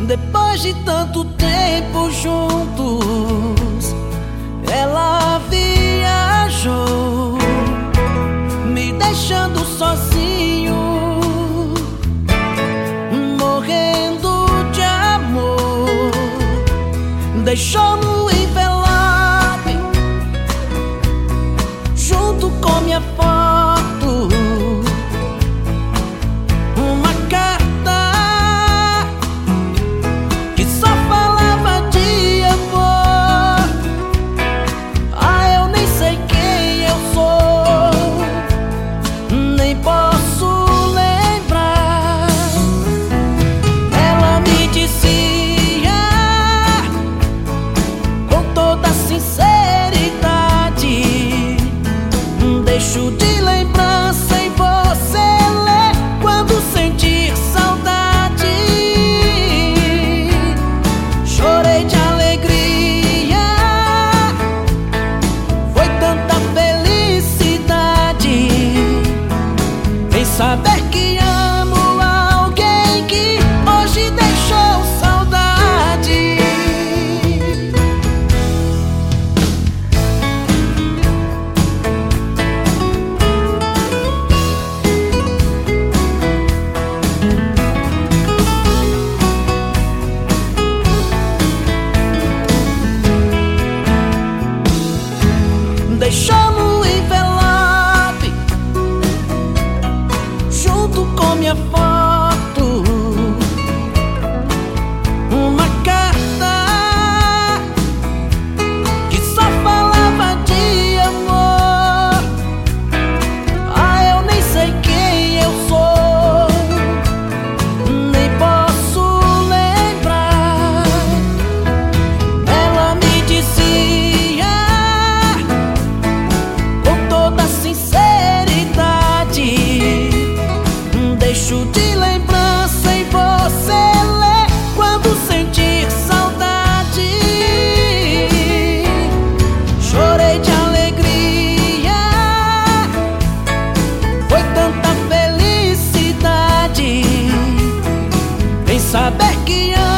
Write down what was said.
Depois de tanto tempo juntos, ela viajou, me deixando sozinho, morrendo de amor. Deixou no envelope, junto com minha foto, uma carta que só falava de amor. Ah, eu nem sei quem eu sou, nem posso lembrar. Ela me dizia com toda sinceridade: deixo de lembrança em você ler quando sentir saudade. Chorei de alegria, foi tanta felicidade em saber que amo alguém que hoje deixou saudade. Deixou no envelope, junto com minha foto, uma carta que só falava de amor. Ah, eu nem sei quem eu sou, nem posso lembrar. Ela me dizia com toda sinceridade: deixo de lembrança em você ler quando sentir saudade. Chorei de alegria, foi tanta felicidade em saber que